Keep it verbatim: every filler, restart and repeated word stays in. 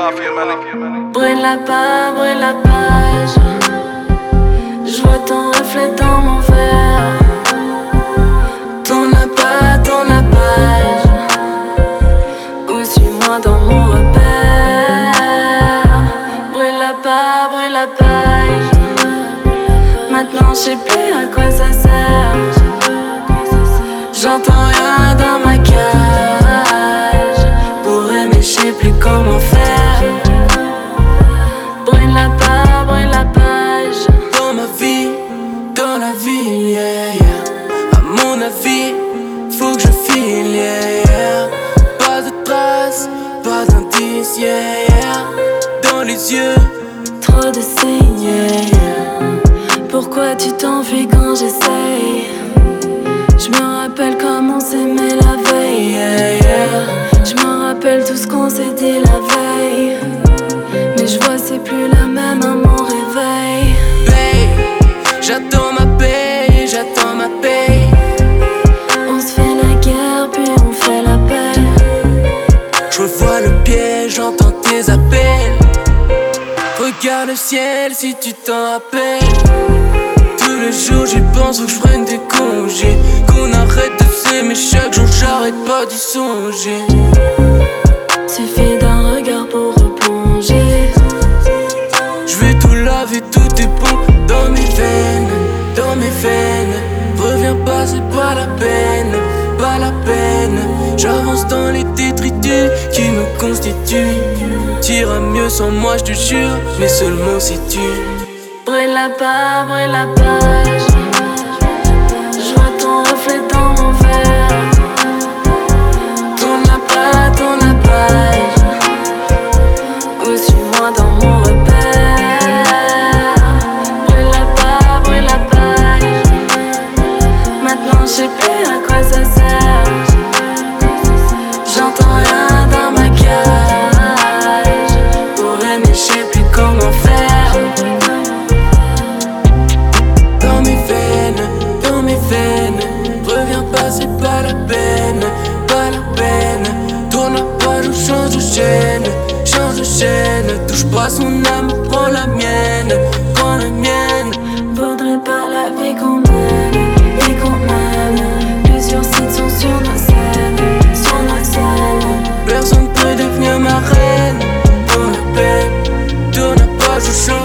Brûle la page, brûle la page. Je vois ton reflet dans mon verre. Tourne la page, tourne la page. Ou suis-moi dans mon repère. Brûle la page, brûle la page. Maintenant je sais plus à quoi ça sert. J'entends rien dans ma cage. Pour aimer je sais plus comment faire. Brûle la page, brûle la page. Dans ma vie, dans la vie, yeah, yeah. À mon avis, faut que je file, yeah, yeah. Pas de traces, pas d'indices, yeah, yeah. Dans les yeux, trop de signes, yeah, yeah. Pourquoi tu t'enfuis quand j'essaye? Je me rappelle comment on s'aimait la veille, yeah, yeah. Je me rappelle tout ce qu'on s'est dit la veille. Mais je vois c'est plus la même à mon réveil. babe, j'attends ma paye, j'attends ma paye. On se fait la guerre puis on fait la paix. Je revois le piège, j'entends tes appels. Regarde le ciel si tu t'en rappelles. Tous les jours j'y pense, faut que je prenne des congés. Qu'on arrête de s'aimer chaque jour, j'arrête pas d'y songer. Suffit d'un regard pour replonger. Je vais tout laver, tout est bon dans mes veines, dans mes veines. Reviens pas, c'est pas la peine, pas la peine. J'avance dans les détritus qui me constituent. T'iras mieux sans moi, je te jure, mais seulement si tu Brûle la page, brûle la page. Je vois ton reflet dans mon verre. Tourne la page, tourne la page. Ou suis-moi dans mon repère. Brûle la page, brûle la page. Maintenant je sais plus à quoi ça sert. J'entends rien dans ma cage. Pour aimer je sais plus comment faire. dans mes veines, dans mes veines. Reviens pas, c'est pas la peine, pas la peine. Tourne la page ou change de chaîne, change de chaîne. Touche pas son âme, prends la mienne, prends la mienne. Faudrait pas la vie qu'on mène, vie qu'on mène. Plusieurs sites sont sur nos scènes, sur nos scènes. Personne peut devenir ma reine. Tourne la peine, tourne la page ou change